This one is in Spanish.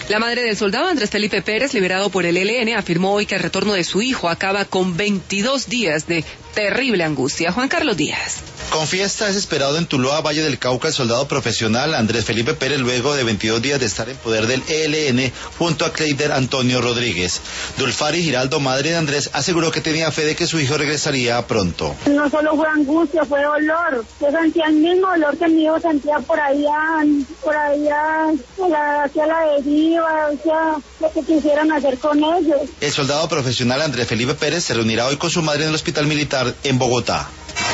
La madre del soldado Andrés Felipe Pérez, liberado por el ELN, afirmó hoy que el retorno de su hijo acaba con 22 días de terrible angustia. Juan Carlos Díaz. Con fiesta desesperado en Tuluá, Valle del Cauca, el soldado profesional Andrés Felipe Pérez, luego de 22 días de estar en poder del ELN, junto a Cleider Antonio Rodríguez. Dulfari Giraldo, madre de Andrés, aseguró que tenía fe de que su hijo regresaría pronto. No solo fue angustia, fue dolor. Yo sentía el mismo dolor que mi hijo sentía por allá, hacia la deriva, hacia lo que quisieran hacer con ellos. El soldado profesional Andrés Felipe Pérez se reunirá hoy con su madre en el hospital militar en Bogotá.